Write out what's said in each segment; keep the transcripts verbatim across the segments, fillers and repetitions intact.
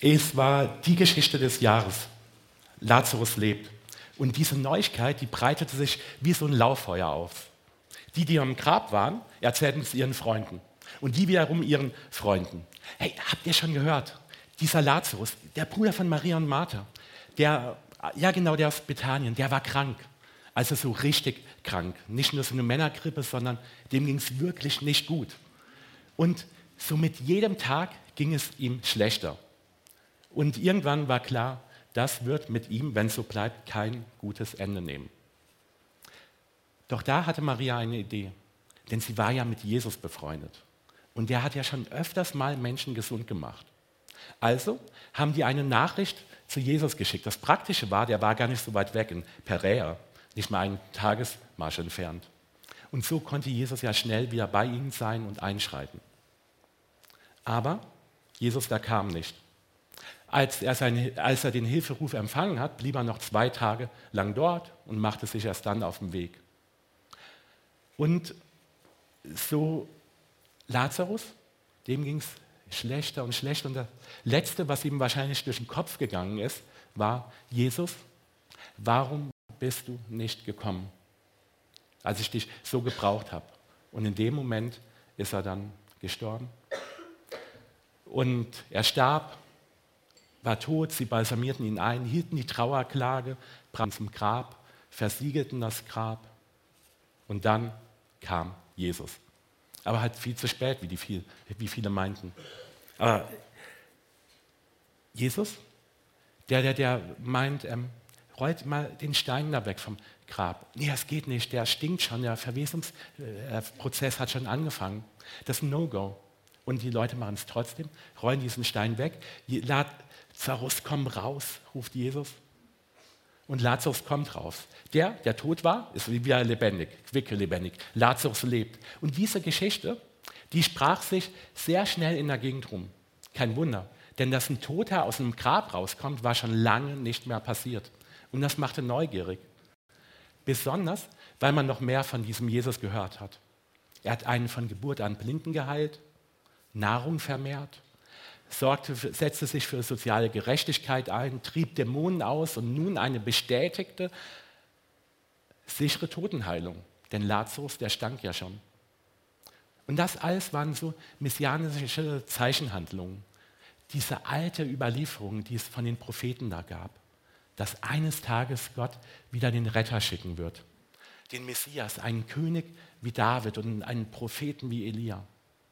Es war die Geschichte des Jahres. Lazarus lebt. Und diese Neuigkeit, die breitete sich wie so ein Lauffeuer auf. Die, die am Grab waren, erzählten es ihren Freunden. Und die wiederum ihren Freunden. Hey, habt ihr schon gehört? Dieser Lazarus, der Bruder von Maria und Martha, der, ja genau, der aus Bethanien, der war krank. Also so richtig krank. Nicht nur so eine Männergrippe, sondern dem ging es wirklich nicht gut. Und so mit jedem Tag ging es ihm schlechter. Und irgendwann war klar, das wird mit ihm, wenn es so bleibt, kein gutes Ende nehmen. Doch da hatte Maria eine Idee, denn sie war ja mit Jesus befreundet. Und der hat ja schon öfters mal Menschen gesund gemacht. Also haben die eine Nachricht zu Jesus geschickt. Das Praktische war, der war gar nicht so weit weg, in Perea, nicht mal einen Tagesmarsch entfernt. Und so konnte Jesus ja schnell wieder bei ihnen sein und einschreiten. Aber Jesus, da kam nicht. Als er, seine, als er den Hilferuf empfangen hat, blieb er noch zwei Tage lang dort und machte sich erst dann auf den Weg. Und so Lazarus, dem ging es schlechter und schlechter. Und das Letzte, was ihm wahrscheinlich durch den Kopf gegangen ist, war: Jesus, warum bist du nicht gekommen, als ich dich so gebraucht habe? Und in dem Moment ist er dann gestorben. Und er starb, war tot, sie balsamierten ihn ein, hielten die Trauerklage, brachten zum Grab, versiegelten das Grab und dann kam Jesus. Aber halt viel zu spät, wie, die viel, wie viele meinten. Aber Jesus, der, der, der meint, ähm, rollt mal den Stein da weg vom Grab. Nee, das geht nicht, der stinkt schon, der Verwesungsprozess hat schon angefangen. Das ist ein No-Go. Und die Leute machen es trotzdem, rollen diesen Stein weg. Lazarus, komm raus, ruft Jesus. Und Lazarus kommt raus. Der, der tot war, ist wieder lebendig, quicklebendig. Lazarus lebt. Und diese Geschichte, die sprach sich sehr schnell in der Gegend rum. Kein Wunder, denn dass ein Toter aus einem Grab rauskommt, war schon lange nicht mehr passiert. Und das machte neugierig. Besonders, weil man noch mehr von diesem Jesus gehört hat. Er hat einen von Geburt an Blinden geheilt, Nahrung vermehrt, sorgte, setzte sich für soziale Gerechtigkeit ein, trieb Dämonen aus und nun eine bestätigte, sichere Totenheilung. Denn Lazarus, der stank ja schon. Und das alles waren so messianische Zeichenhandlungen. Diese alte Überlieferung, die es von den Propheten da gab, dass eines Tages Gott wieder den Retter schicken wird. Den Messias, einen König wie David und einen Propheten wie Elia.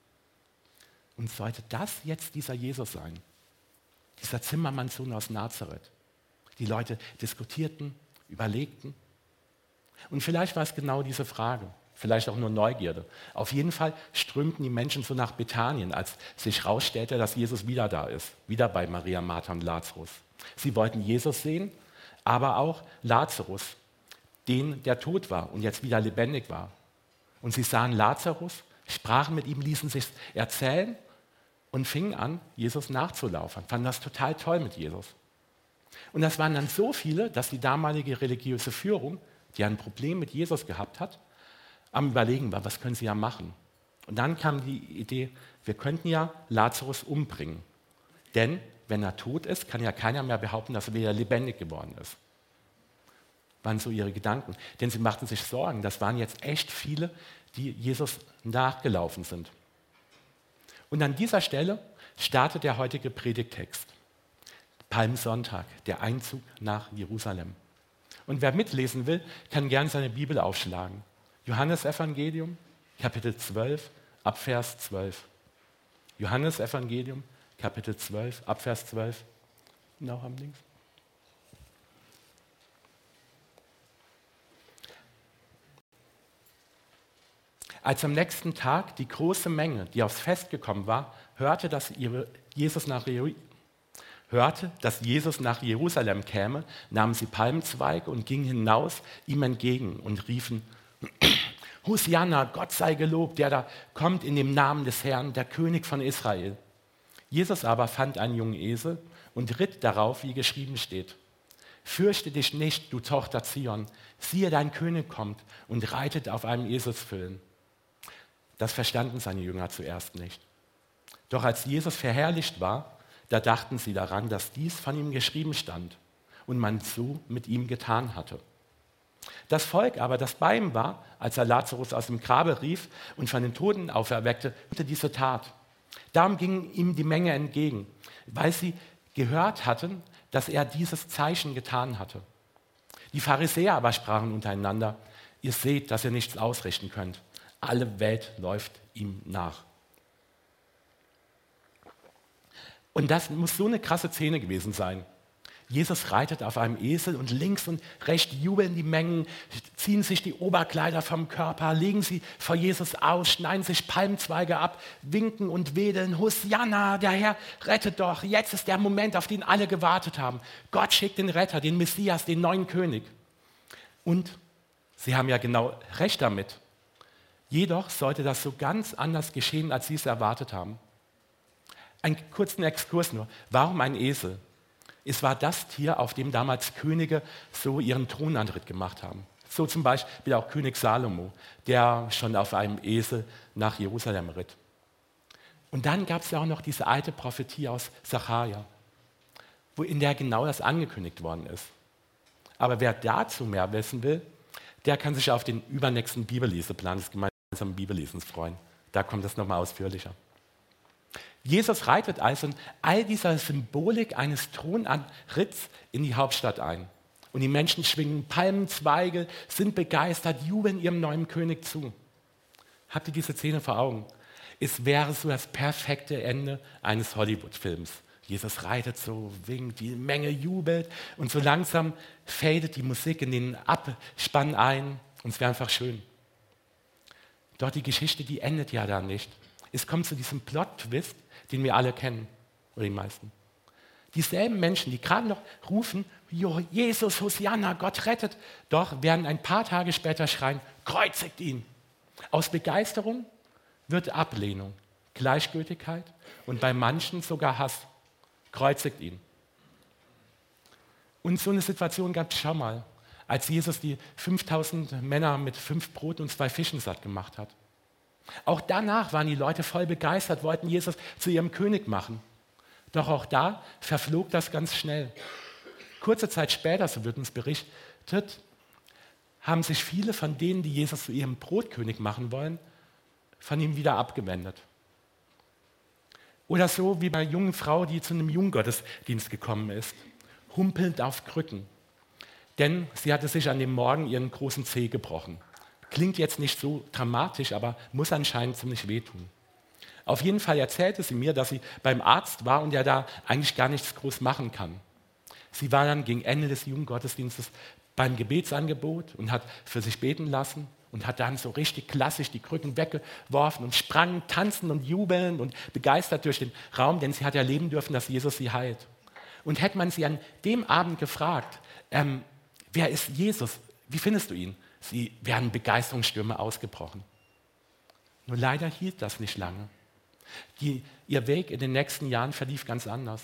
Und sollte das jetzt dieser Jesus sein? Dieser Zimmermannssohn aus Nazareth? Die Leute diskutierten, überlegten. Und vielleicht war es genau diese Frage, vielleicht auch nur Neugierde. Auf jeden Fall strömten die Menschen so nach Bethanien, als sich herausstellte, dass Jesus wieder da ist. Wieder bei Maria, Martha und Lazarus. Sie wollten Jesus sehen, aber auch Lazarus, den, der tot war und jetzt wieder lebendig war. Und sie sahen Lazarus, sprachen mit ihm, ließen sich erzählen und fingen an, Jesus nachzulaufen. Fanden das total toll mit Jesus. Und das waren dann so viele, dass die damalige religiöse Führung, die ein Problem mit Jesus gehabt hat, am Überlegen war, was können sie ja machen. Und dann kam die Idee, wir könnten ja Lazarus umbringen. Denn wenn er tot ist, kann ja keiner mehr behaupten, dass er wieder lebendig geworden ist. Waren so ihre Gedanken. Denn sie machten sich Sorgen, das waren jetzt echt viele, die Jesus nachgelaufen sind. Und an dieser Stelle startet der heutige Predigttext. Palmsonntag, der Einzug nach Jerusalem. Und wer mitlesen will, kann gern seine Bibel aufschlagen. Johannesevangelium, Kapitel zwölf, Abvers zwölf. Johannesevangelium, Kapitel zwölf, Abvers zwölf. Und auch am links. Als am nächsten Tag die große Menge, die aufs Fest gekommen war, hörte, dass Jesus nach, hörte, dass Jesus nach Jerusalem käme, nahmen sie Palmzweige und gingen hinaus ihm entgegen und riefen: Hosianna, Gott sei gelobt, der da kommt in dem Namen des Herrn, der König von Israel. Jesus aber fand einen jungen Esel und ritt darauf, wie geschrieben steht: Fürchte dich nicht, du Tochter Zion, siehe, dein König kommt und reitet auf einem Eselsfüllen. Das verstanden seine Jünger zuerst nicht. Doch als Jesus verherrlicht war, Da dachten sie daran, dass dies von ihm geschrieben stand und man so mit ihm getan hatte. Das Volk aber, das bei ihm war, als er Lazarus aus dem Grabe rief und von den Toten auferweckte, tut diese Tat. Darum ging ihm die Menge entgegen, weil sie gehört hatten, dass er dieses Zeichen getan hatte. Die Pharisäer aber sprachen untereinander: Ihr seht, dass ihr nichts ausrichten könnt. Alle Welt läuft ihm nach. Und das muss so eine krasse Szene gewesen sein. Jesus reitet auf einem Esel und links und rechts jubeln die Mengen, ziehen sich die Oberkleider vom Körper, legen sie vor Jesus aus, schneiden sich Palmzweige ab, winken und wedeln: Hosianna, der Herr rettet doch, jetzt ist der Moment, auf den alle gewartet haben. Gott schickt den Retter, den Messias, den neuen König. Und sie haben ja genau recht damit. Jedoch sollte das so ganz anders geschehen, als sie es erwartet haben. Einen kurzen Exkurs nur. Warum ein Esel? Es war das Tier, auf dem damals Könige so ihren Thronantritt gemacht haben. So zum Beispiel auch König Salomo, der schon auf einem Esel nach Jerusalem ritt. Und dann gab es ja auch noch diese alte Prophetie aus Sacharja, wo in der genau das angekündigt worden ist. Aber wer dazu mehr wissen will, der kann sich auf den übernächsten Bibelleseplan des gemeinsamen Bibellesens freuen. Da kommt das nochmal ausführlicher. Jesus reitet also in all dieser Symbolik eines Thronantritts in die Hauptstadt ein. Und die Menschen schwingen Palmenzweige, sind begeistert, jubeln ihrem neuen König zu. Habt ihr diese Szene vor Augen? Es wäre so das perfekte Ende eines Hollywood-Films. Jesus reitet so, winkt, die Menge jubelt und so langsam fadet die Musik in den Abspann ein und es wäre einfach schön. Doch die Geschichte, die endet ja da nicht. Es kommt zu diesem Plot-Twist, den wir alle kennen, oder die meisten. Dieselben Menschen, die gerade noch rufen: Jesus, Hosianna, Gott rettet, doch werden ein paar Tage später schreien: kreuzigt ihn. Aus Begeisterung wird Ablehnung, Gleichgültigkeit und bei manchen sogar Hass. Kreuzigt ihn. Und so eine Situation gab es schon mal, als Jesus die fünftausend Männer mit fünf Broten und zwei Fischen satt gemacht hat. Auch danach waren die Leute voll begeistert, wollten Jesus zu ihrem König machen. Doch auch da verflog das ganz schnell. Kurze Zeit später, so wird uns berichtet, haben sich viele von denen, die Jesus zu ihrem Brotkönig machen wollen, von ihm wieder abgewendet. Oder so wie bei einer jungen Frau, die zu einem Junggottesdienst gekommen ist, humpelnd auf Krücken. Denn sie hatte sich an dem Morgen ihren großen Zeh gebrochen. Klingt jetzt nicht so dramatisch, aber muss anscheinend ziemlich wehtun. Auf jeden Fall erzählte sie mir, dass sie beim Arzt war und er da eigentlich gar nichts groß machen kann. Sie war dann gegen Ende des Jugendgottesdienstes beim Gebetsangebot und hat für sich beten lassen und hat dann so richtig klassisch die Krücken weggeworfen und sprang, tanzend und jubelnd und begeistert durch den Raum, denn sie hat erleben dürfen, dass Jesus sie heilt. Und hätte man sie an dem Abend gefragt: ähm, wer ist Jesus? Wie findest du ihn? Sie wären Begeisterungsstürme ausgebrochen. Nur leider hielt das nicht lange. Die, ihr Weg in den nächsten Jahren verlief ganz anders.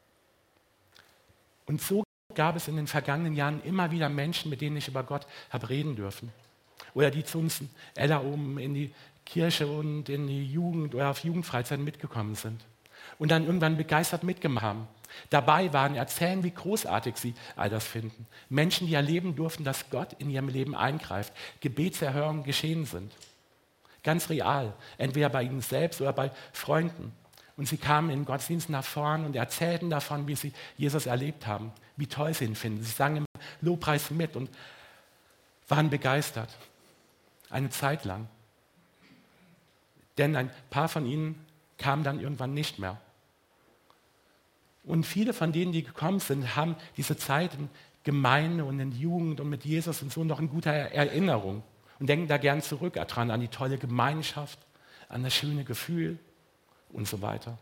Und so gab es in den vergangenen Jahren immer wieder Menschen, mit denen ich über Gott habe reden dürfen. Oder die zu uns Ella oben in die Kirche und in die Jugend oder auf Jugendfreizeiten mitgekommen sind. Und dann irgendwann begeistert mitgemacht haben. Dabei waren, erzählen, wie großartig sie all das finden. Menschen, die erleben durften, dass Gott in ihrem Leben eingreift, Gebetserhörungen geschehen sind. Ganz real, entweder bei ihnen selbst oder bei Freunden. Und sie kamen in den Gottesdienst nach vorn und erzählten davon, wie sie Jesus erlebt haben, wie toll sie ihn finden. Sie sangen im Lobpreis mit und waren begeistert. Eine Zeit lang. Denn ein paar von ihnen kamen dann irgendwann nicht mehr. Und viele von denen, die gekommen sind, haben diese Zeit in Gemeinde und in Jugend und mit Jesus und so noch in guter Erinnerung und denken da gern zurück daran, an die tolle Gemeinschaft, an das schöne Gefühl und so weiter.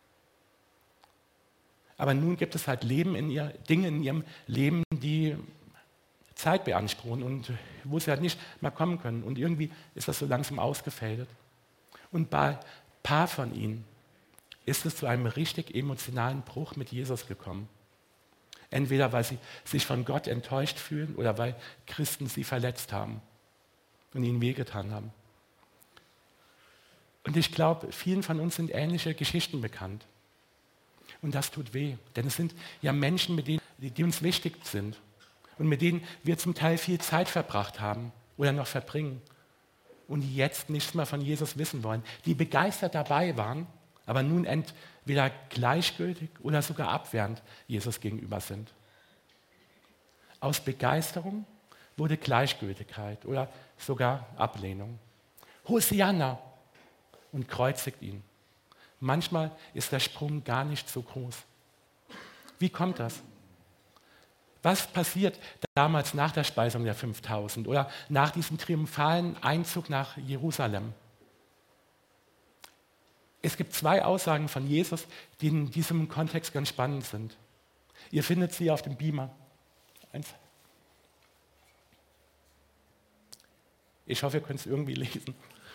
Aber nun gibt es halt Leben in ihr, Dinge in ihrem Leben, die Zeit beanspruchen und wo sie halt nicht mehr kommen können. Und irgendwie ist das so langsam ausgefädelt. Und bei ein paar von ihnen ist es zu einem richtig emotionalen Bruch mit Jesus gekommen. Entweder weil sie sich von Gott enttäuscht fühlen oder weil Christen sie verletzt haben und ihnen wehgetan haben. Und ich glaube, vielen von uns sind ähnliche Geschichten bekannt. Und das tut weh, denn es sind ja Menschen, mit denen, die uns wichtig sind und mit denen wir zum Teil viel Zeit verbracht haben oder noch verbringen und die jetzt nichts mehr von Jesus wissen wollen, die begeistert dabei waren, aber nun entweder gleichgültig oder sogar abwehrend Jesus gegenüber sind. Aus Begeisterung wurde Gleichgültigkeit oder sogar Ablehnung. Hosianna und kreuzigt ihn. Manchmal ist der Sprung gar nicht so groß. Wie kommt das? Was passiert damals nach der Speisung der fünftausend oder nach diesem triumphalen Einzug nach Jerusalem? Es gibt zwei Aussagen von Jesus, die in diesem Kontext ganz spannend sind. Ihr findet sie auf dem Beamer. Eins. Ich hoffe, ihr könnt es irgendwie lesen.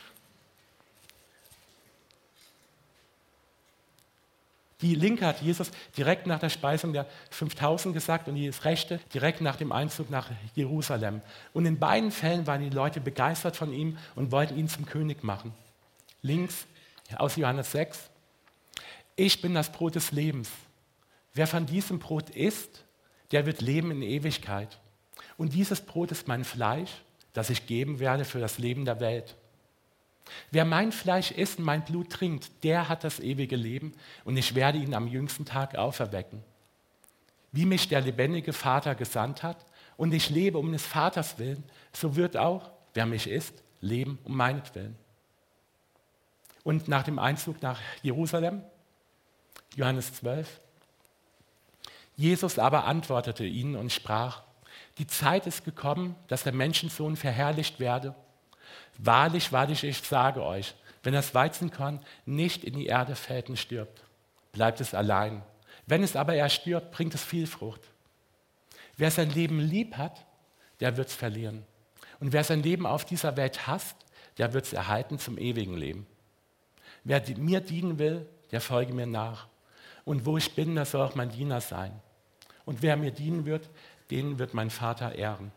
Die linke hat Jesus direkt nach der Speisung der fünftausend gesagt und die rechte direkt nach dem Einzug nach Jerusalem. Und in beiden Fällen waren die Leute begeistert von ihm und wollten ihn zum König machen. Links aus Johannes sechs. Ich bin das Brot des Lebens. Wer von diesem Brot isst, der wird leben in Ewigkeit. Und dieses Brot ist mein Fleisch, das ich geben werde für das Leben der Welt. Wer mein Fleisch isst und mein Blut trinkt, der hat das ewige Leben und ich werde ihn am jüngsten Tag auferwecken. Wie mich der lebendige Vater gesandt hat und ich lebe um des Vaters willen, so wird auch, wer mich isst, leben um meinetwillen. Und nach dem Einzug nach Jerusalem, Johannes zwölf, Jesus aber antwortete ihnen und sprach, die Zeit ist gekommen, dass der Menschensohn verherrlicht werde. Wahrlich, wahrlich, ich sage euch, wenn das Weizenkorn nicht in die Erde fällt und stirbt, bleibt es allein. Wenn es aber erst stirbt, bringt es viel Frucht. Wer sein Leben lieb hat, der wird es verlieren. Und wer sein Leben auf dieser Welt hasst, der wird es erhalten zum ewigen Leben. Wer mir dienen will, der folge mir nach. Und wo ich bin, das soll auch mein Diener sein. Und wer mir dienen wird, den wird mein Vater ehren.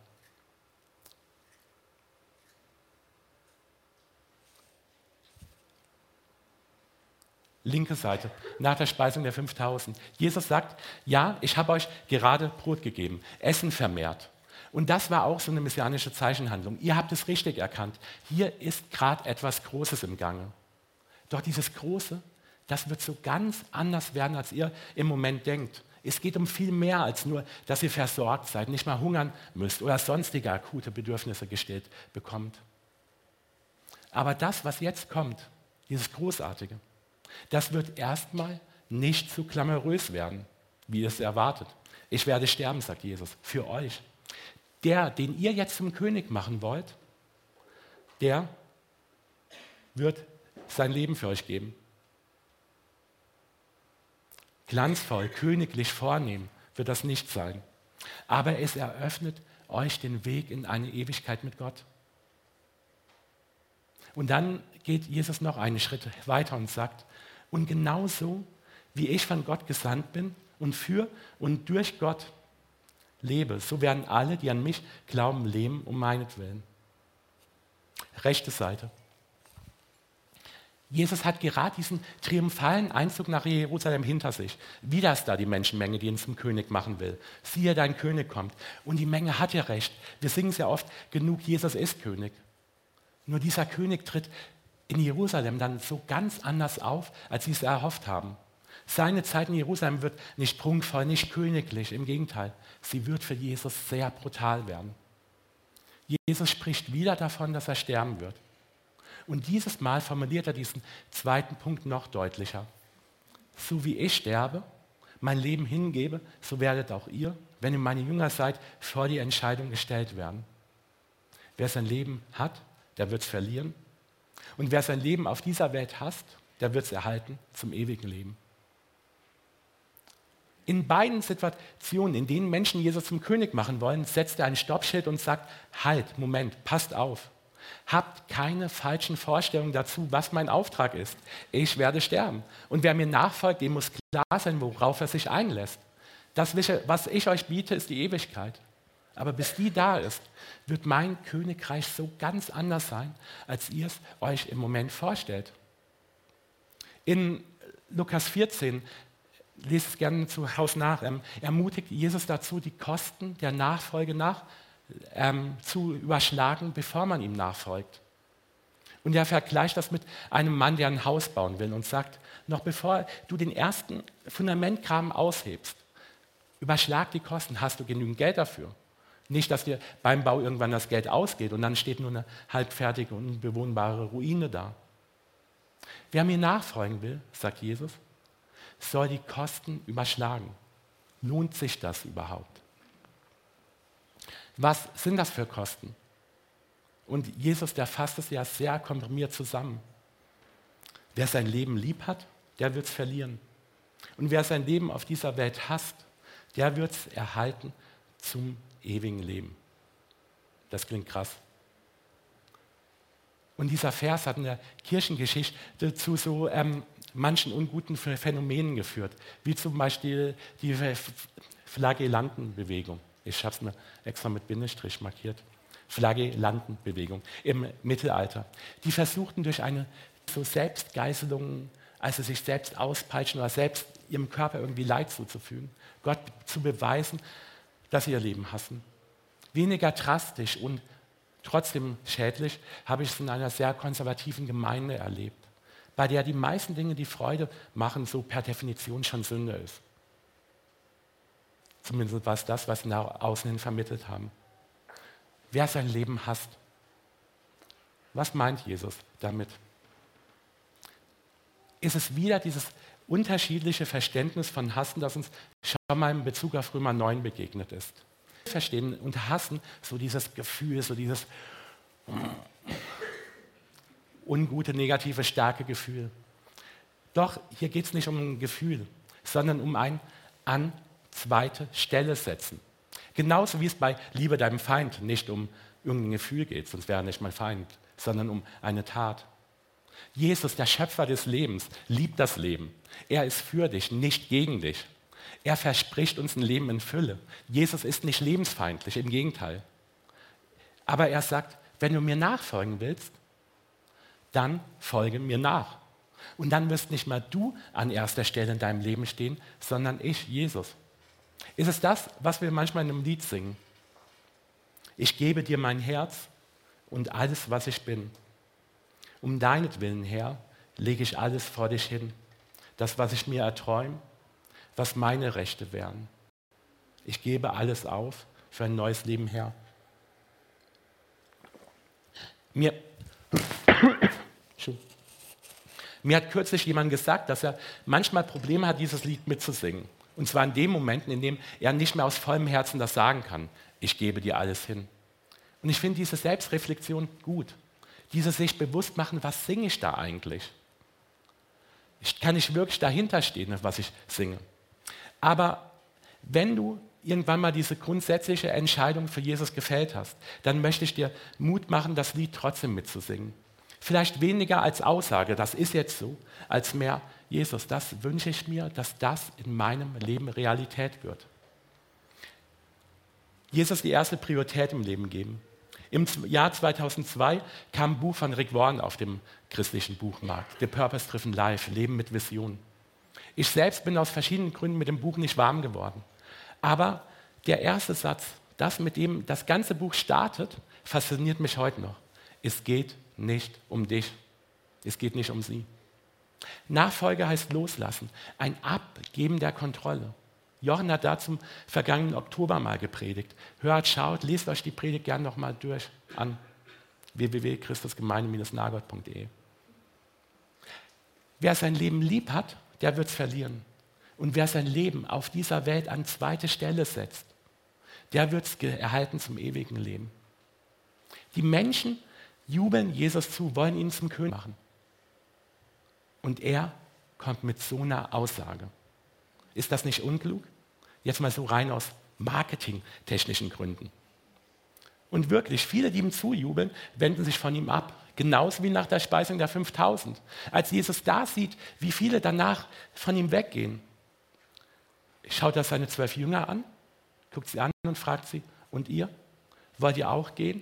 Linke Seite, nach der Speisung der fünftausend. Jesus sagt, ja, ich habe euch gerade Brot gegeben, Essen vermehrt. Und das war auch so eine messianische Zeichenhandlung. Ihr habt es richtig erkannt. Hier ist gerade etwas Großes im Gange. Doch dieses Große, das wird so ganz anders werden, als ihr im Moment denkt. Es geht um viel mehr als nur, dass ihr versorgt seid, nicht mal hungern müsst oder sonstige akute Bedürfnisse gestillt bekommt. Aber das, was jetzt kommt, dieses Großartige, das wird erstmal nicht zu glamourös werden, wie ihr es erwartet. Ich werde sterben, sagt Jesus, für euch. Der, den ihr jetzt zum König machen wollt, der wird sein Leben für euch geben. Glanzvoll, königlich, vornehm wird das nicht sein. Aber es eröffnet euch den Weg in eine Ewigkeit mit Gott. Und dann geht Jesus noch einen Schritt weiter und sagt, und genauso wie ich von Gott gesandt bin und für und durch Gott lebe, so werden alle, die an mich glauben, leben um meinetwillen. Rechte Seite. Jesus hat gerade diesen triumphalen Einzug nach Jerusalem hinter sich. Wieder ist da die Menschenmenge, die ihn zum König machen will. Siehe, dein König kommt. Und die Menge hat ja recht. Wir singen es ja oft genug, Jesus ist König. Nur dieser König tritt in Jerusalem dann so ganz anders auf, als sie es erhofft haben. Seine Zeit in Jerusalem wird nicht prunkvoll, nicht königlich, im Gegenteil. Sie wird für Jesus sehr brutal werden. Jesus spricht wieder davon, dass er sterben wird. Und dieses Mal formuliert er diesen zweiten Punkt noch deutlicher. So wie ich sterbe, mein Leben hingebe, so werdet auch ihr, wenn ihr meine Jünger seid, vor die Entscheidung gestellt werden. Wer sein Leben hat, der wird es verlieren. Und wer sein Leben auf dieser Welt hasst, der wird es erhalten zum ewigen Leben. In beiden Situationen, in denen Menschen Jesus zum König machen wollen, setzt er ein Stoppschild und sagt, halt, Moment, passt auf. Habt keine falschen Vorstellungen dazu, was mein Auftrag ist. Ich werde sterben. Und wer mir nachfolgt, dem muss klar sein, worauf er sich einlässt. Das, was ich euch biete, ist die Ewigkeit. Aber bis die da ist, wird mein Königreich so ganz anders sein, als ihr es euch im Moment vorstellt. In Lukas vierzehn lest es gerne zu Hause nach, ähm, ermutigt Jesus dazu, die Kosten der Nachfolge nach ähm, zu überschlagen, bevor man ihm nachfolgt. Und er vergleicht das mit einem Mann, der ein Haus bauen will und sagt, noch bevor du den ersten Fundamentkram aushebst, überschlag die Kosten, hast du genügend Geld dafür? Nicht, dass dir beim Bau irgendwann das Geld ausgeht und dann steht nur eine halbfertige, unbewohnbare Ruine da. Wer mir nachfolgen will, sagt Jesus, soll die Kosten überschlagen. Lohnt sich das überhaupt? Was sind das für Kosten? Und Jesus, der fasst es ja sehr komprimiert zusammen. Wer sein Leben lieb hat, der wird es verlieren. Und wer sein Leben auf dieser Welt hasst, der wird es erhalten zum ewigen Leben. Das klingt krass. Und dieser Vers hat in der Kirchengeschichte zu so ähm, manchen unguten Phänomenen geführt, wie zum Beispiel die Flagellantenbewegung. Ich habe es mir extra mit Bindestrich markiert. Flagellantenbewegung im Mittelalter. Die versuchten durch eine so Selbstgeißelung, also sich selbst auspeitschen oder selbst ihrem Körper irgendwie Leid zuzufügen, Gott zu beweisen, dass sie ihr Leben hassen. Weniger drastisch und trotzdem schädlich habe ich es in einer sehr konservativen Gemeinde erlebt, bei der die meisten Dinge, die Freude machen, so per Definition schon Sünde ist. Zumindest war es das, was sie nach außen hin vermittelt haben. Wer sein Leben hasst. Was meint Jesus damit? Ist es wieder dieses unterschiedliche Verständnis von Hassen, das uns schon mal in Bezug auf Römer neun begegnet ist? Wir verstehen unter Hassen so dieses Gefühl, so dieses ungute, negative, starke Gefühl. Doch hier geht es nicht um ein Gefühl, sondern um ein an zweite Stelle setzen. Genauso wie es bei Liebe deinem Feind nicht um irgendein Gefühl geht, sonst wäre er nicht mein Feind, sondern um eine Tat. Jesus, der Schöpfer des Lebens, liebt das Leben. Er ist für dich, nicht gegen dich. Er verspricht uns ein Leben in Fülle. Jesus ist nicht lebensfeindlich, im Gegenteil. Aber er sagt, wenn du mir nachfolgen willst, dann folge mir nach. Und dann wirst nicht mal du an erster Stelle in deinem Leben stehen, sondern ich, Jesus. Ist es das, was wir manchmal in einem Lied singen? Ich gebe dir mein Herz und alles, was ich bin. Um deinetwillen, Herr, lege ich alles vor dich hin. Das, was ich mir erträume, was meine Rechte wären. Ich gebe alles auf für ein neues Leben, Herr. Mir, mir hat kürzlich jemand gesagt, dass er manchmal Probleme hat, dieses Lied mitzusingen. Und zwar in den Momenten, in denen er nicht mehr aus vollem Herzen das sagen kann. Ich gebe dir alles hin. Und ich finde diese Selbstreflexion gut. Dieses sich bewusst machen, was singe ich da eigentlich? Ich kann nicht wirklich dahinter stehen, was ich singe. Aber wenn du irgendwann mal diese grundsätzliche Entscheidung für Jesus gefällt hast, dann möchte ich dir Mut machen, das Lied trotzdem mitzusingen. Vielleicht weniger als Aussage, das ist jetzt so, als mehr, Jesus, das wünsche ich mir, dass das in meinem Leben Realität wird. Jesus die erste Priorität im Leben geben. Im Jahr zweitausendzwei kam ein Buch von Rick Warren auf dem christlichen Buchmarkt, The Purpose Driven Life, Leben mit Vision. Ich selbst bin aus verschiedenen Gründen mit dem Buch nicht warm geworden. Aber der erste Satz, das mit dem das ganze Buch startet, fasziniert mich heute noch. Es geht nicht um dich. Es geht nicht um sie. Nachfolge heißt loslassen, ein Abgeben der Kontrolle. Jochen hat dazu im vergangenen Oktober mal gepredigt. Hört, schaut, lest euch die Predigt gerne nochmal durch an w w w punkt christusgemeinde Bindestrich nagott punkt de. Wer sein Leben lieb hat, der wird es verlieren. Und wer sein Leben auf dieser Welt an zweite Stelle setzt, der wird es erhalten zum ewigen Leben. Die Menschen jubeln Jesus zu, wollen ihn zum König machen. Und er kommt mit so einer Aussage. Ist das nicht unklug? Jetzt mal so rein aus marketingtechnischen Gründen. Und wirklich, viele, die ihm zujubeln, wenden sich von ihm ab. Genauso wie nach der Speisung der fünftausend. Als Jesus da sieht, wie viele danach von ihm weggehen, schaut er seine zwölf Jünger an, guckt sie an und fragt sie, und ihr? Wollt ihr auch gehen?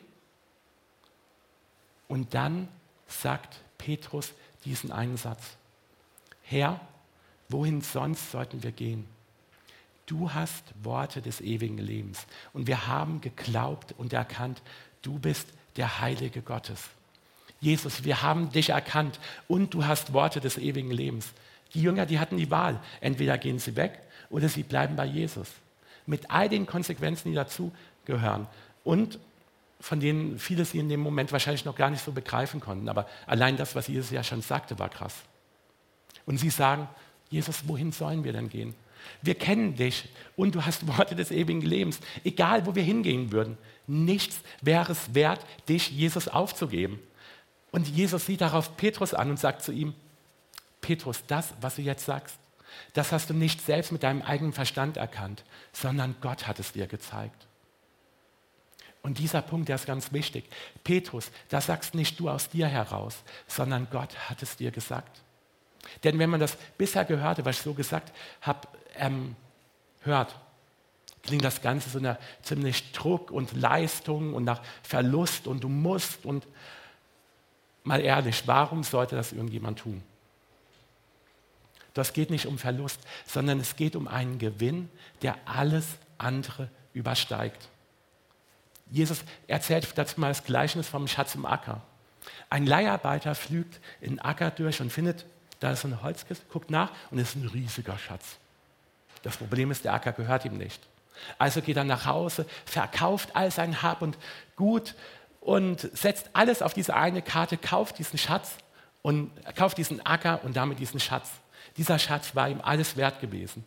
Und dann sagt Petrus diesen einen Satz. Herr, Wohin sonst sollten wir gehen? Du hast Worte des ewigen Lebens. Und wir haben geglaubt und erkannt, du bist der Heilige Gottes. Jesus, wir haben dich erkannt und du hast Worte des ewigen Lebens. Die Jünger, die hatten die Wahl. Entweder gehen sie weg oder sie bleiben bei Jesus. Mit all den Konsequenzen, die dazugehören. Und von denen viele sie in dem Moment wahrscheinlich noch gar nicht so begreifen konnten. Aber allein das, was Jesus ja schon sagte, war krass. Und sie sagen, Jesus, wohin sollen wir denn gehen? Wir kennen dich und du hast Worte des ewigen Lebens. Egal, wo wir hingehen würden, nichts wäre es wert, dich, Jesus, aufzugeben. Und Jesus sieht darauf Petrus an und sagt zu ihm, Petrus, das, was du jetzt sagst, das hast du nicht selbst mit deinem eigenen Verstand erkannt, sondern Gott hat es dir gezeigt. Und dieser Punkt, der ist ganz wichtig. Petrus, das sagst nicht du aus dir heraus, sondern Gott hat es dir gesagt. Denn wenn man das bisher gehörte, was ich so gesagt habe, ähm, hört, klingt das Ganze so nach ziemlich Druck und Leistung und nach Verlust und du musst. Und mal ehrlich, warum sollte das irgendjemand tun? Das geht nicht um Verlust, sondern es geht um einen Gewinn, der alles andere übersteigt. Jesus erzählt dazu mal das Gleichnis vom Schatz im Acker. Ein Leiharbeiter flügt in den Acker durch und findet, da ist so eine Holzkiste, guckt nach und es ist ein riesiger Schatz. Das Problem ist, der Acker gehört ihm nicht. Also geht er nach Hause, verkauft all sein Hab und Gut und setzt alles auf diese eine Karte, kauft diesen Schatz und kauft diesen Acker und damit diesen Schatz. Dieser Schatz war ihm alles wert gewesen.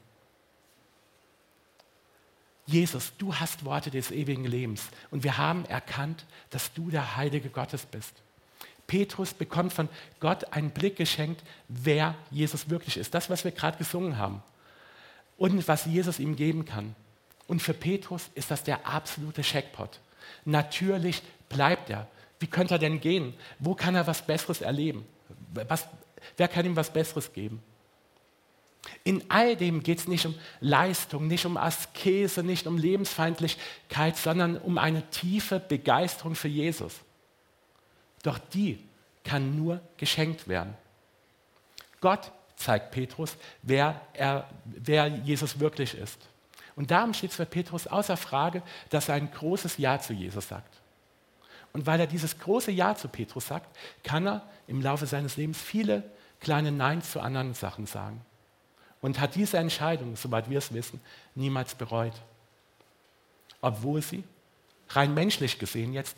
Jesus, du hast Worte des ewigen Lebens und wir haben erkannt, dass du der Heilige Gottes bist. Petrus bekommt von Gott einen Blick geschenkt, wer Jesus wirklich ist. Das, was wir gerade gesungen haben. Und was Jesus ihm geben kann. Und für Petrus ist das der absolute Jackpot. Natürlich bleibt er. Wie könnte er denn gehen? Wo kann er was Besseres erleben? Was, wer kann ihm was Besseres geben? In all dem geht es nicht um Leistung, nicht um Askese, nicht um Lebensfeindlichkeit, sondern um eine tiefe Begeisterung für Jesus. Doch die kann nur geschenkt werden. Gott zeigt Petrus, wer, er, wer Jesus wirklich ist. Und darum steht es für Petrus außer Frage, dass er ein großes Ja zu Jesus sagt. Und weil er dieses große Ja zu Petrus sagt, kann er im Laufe seines Lebens viele kleine Neins zu anderen Sachen sagen. Und hat diese Entscheidung, soweit wir es wissen, niemals bereut. Obwohl sie, rein menschlich gesehen jetzt,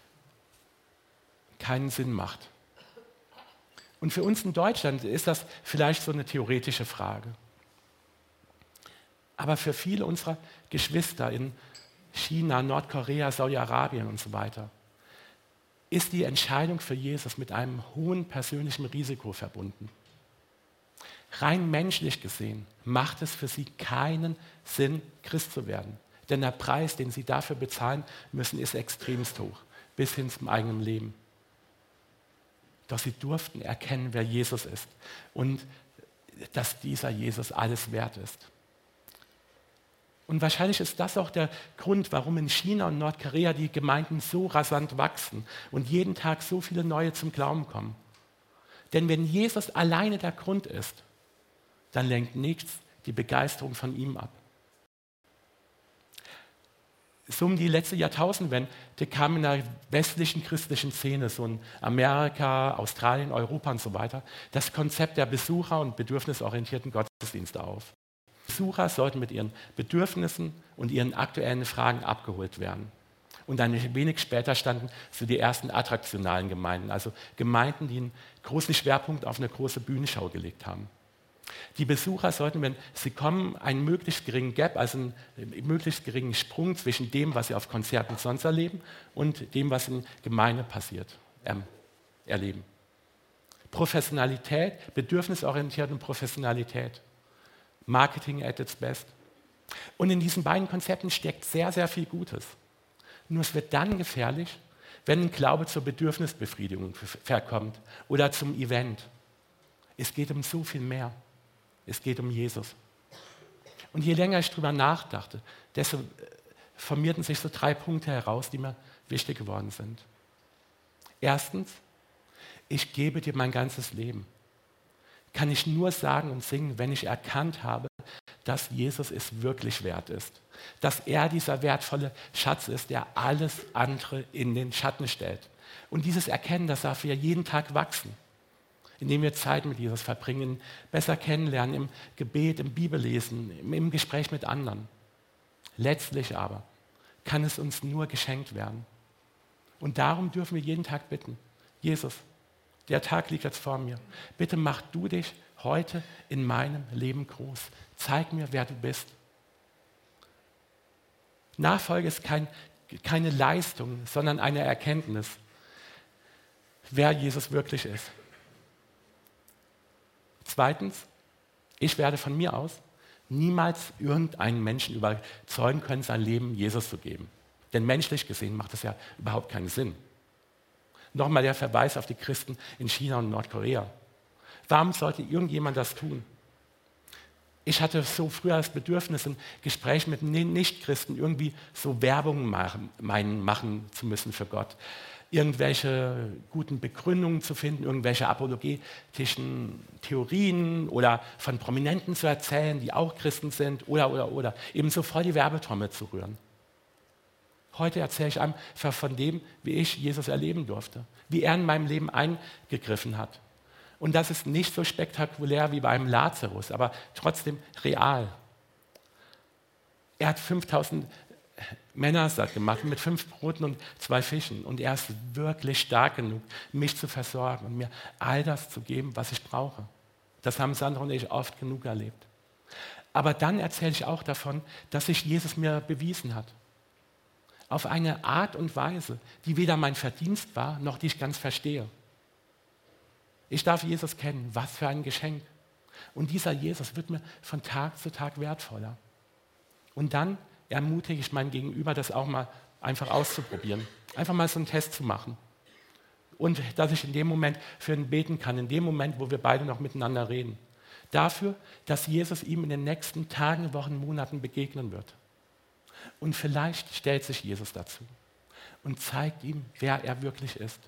keinen Sinn macht. Und für uns in Deutschland ist das vielleicht so eine theoretische Frage. Aber für viele unserer Geschwister in China, Nordkorea, Saudi-Arabien und so weiter ist die Entscheidung für Jesus mit einem hohen persönlichen Risiko verbunden. Rein menschlich gesehen macht es für sie keinen Sinn, Christ zu werden. Denn der Preis, den sie dafür bezahlen müssen, ist extremst hoch, bis hin zum eigenen Leben. Doch sie durften erkennen, wer Jesus ist und dass dieser Jesus alles wert ist. Und wahrscheinlich ist das auch der Grund, warum in China und Nordkorea die Gemeinden so rasant wachsen und jeden Tag so viele neue zum Glauben kommen. Denn wenn Jesus alleine der Grund ist, dann lenkt nichts die Begeisterung von ihm ab. So um die letzte Jahrtausendwende kam in der westlichen christlichen Szene, so in Amerika, Australien, Europa und so weiter, das Konzept der Besucher- und bedürfnisorientierten Gottesdienste auf. Besucher sollten mit ihren Bedürfnissen und ihren aktuellen Fragen abgeholt werden. Und ein wenig später standen so die ersten attraktionalen Gemeinden, also Gemeinden, die einen großen Schwerpunkt auf eine große Bühnenschau gelegt haben. Die Besucher sollten, wenn sie kommen, einen möglichst geringen Gap, also einen möglichst geringen Sprung zwischen dem, was sie auf Konzerten sonst erleben und dem, was in Gemeinde passiert, ähm, erleben. Professionalität, bedürfnisorientierte und Professionalität. Marketing at its best. Und in diesen beiden Konzepten steckt sehr, sehr viel Gutes. Nur es wird dann gefährlich, wenn ein Glaube zur Bedürfnisbefriedigung verkommt oder zum Event. Es geht um so viel mehr. Es geht um Jesus. Und je länger ich darüber nachdachte, desto formierten sich so drei Punkte heraus, die mir wichtig geworden sind. Erstens, ich gebe dir mein ganzes Leben. kann ich nur sagen und singen, wenn ich erkannt habe, dass Jesus es wirklich wert ist. Dass er dieser wertvolle Schatz ist, der alles andere in den Schatten stellt. Und dieses Erkennen, das darf ja jeden Tag wachsen, indem wir Zeit mit Jesus verbringen, besser kennenlernen, im Gebet, im Bibellesen, im, im Gespräch mit anderen. Letztlich aber kann es uns nur geschenkt werden. Und darum dürfen wir jeden Tag bitten, Jesus, der Tag liegt jetzt vor mir. Bitte mach du dich heute in meinem Leben groß. Zeig mir, wer du bist. Nachfolge ist kein, keine Leistung, sondern eine Erkenntnis, wer Jesus wirklich ist. Zweitens, ich werde von mir aus niemals irgendeinen Menschen überzeugen können, sein Leben Jesus zu geben. Denn menschlich gesehen macht das ja überhaupt keinen Sinn. Nochmal der Verweis auf die Christen in China und Nordkorea. Warum sollte irgendjemand das tun? Ich hatte so früher das Bedürfnis, in Gesprächen mit Nichtchristen irgendwie so Werbung machen, meinen, machen zu müssen für Gott. Irgendwelche guten Begründungen zu finden, irgendwelche apologetischen Theorien oder von Prominenten zu erzählen, die auch Christen sind oder, oder, oder. Eben so voll die Werbetrommel zu rühren. Heute erzähle ich einfach von dem, wie ich Jesus erleben durfte, wie er in meinem Leben eingegriffen hat. Und das ist nicht so spektakulär wie bei einem Lazarus, aber trotzdem real. Er hat fünftausend Männer satt gemacht mit fünf Broten und zwei Fischen. Und er ist wirklich stark genug, mich zu versorgen und mir all das zu geben, was ich brauche. Das haben Sandra und ich oft genug erlebt. Aber dann erzähle ich auch davon, dass sich Jesus mir bewiesen hat. Auf eine Art und Weise, die weder mein Verdienst war, noch die ich ganz verstehe. Ich darf Jesus kennen, was für ein Geschenk. Und dieser Jesus wird mir von Tag zu Tag wertvoller. Und dann ermutige ich mein Gegenüber, das auch mal einfach auszuprobieren. Einfach mal so einen Test zu machen. Und dass ich in dem Moment für ihn beten kann, in dem Moment, wo wir beide noch miteinander reden. Dafür, dass Jesus ihm in den nächsten Tagen, Wochen, Monaten begegnen wird. Und vielleicht stellt sich Jesus dazu und zeigt ihm, wer er wirklich ist.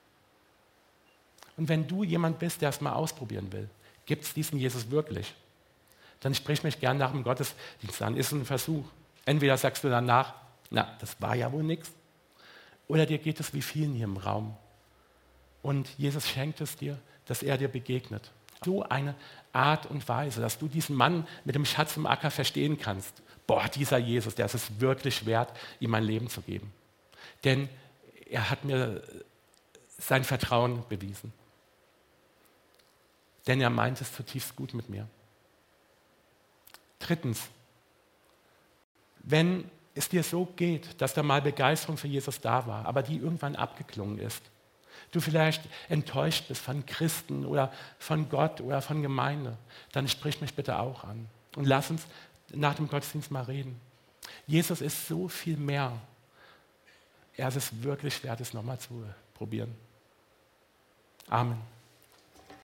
Und wenn du jemand bist, der es mal ausprobieren will, gibt es diesen Jesus wirklich, dann sprich mich gern nach dem Gottesdienst an. Ist ein Versuch. Entweder sagst du danach, na, das war ja wohl nichts, oder dir geht es wie vielen hier im Raum. Und Jesus schenkt es dir, dass er dir begegnet. So eine Art und Weise, dass du diesen Mann mit dem Schatz im Acker verstehen kannst. Boah, dieser Jesus, der ist es wirklich wert, ihm mein Leben zu geben. Denn er hat mir sein Vertrauen bewiesen. Denn er meint es zutiefst gut mit mir. Drittens, wenn es dir so geht, dass da mal Begeisterung für Jesus da war, aber die irgendwann abgeklungen ist, du vielleicht enttäuscht bist von Christen oder von Gott oder von Gemeinde, dann sprich mich bitte auch an. Und lass uns nach dem Gottesdienst mal reden. Jesus ist so viel mehr. Er ist es wirklich wert, es nochmal zu probieren. Amen.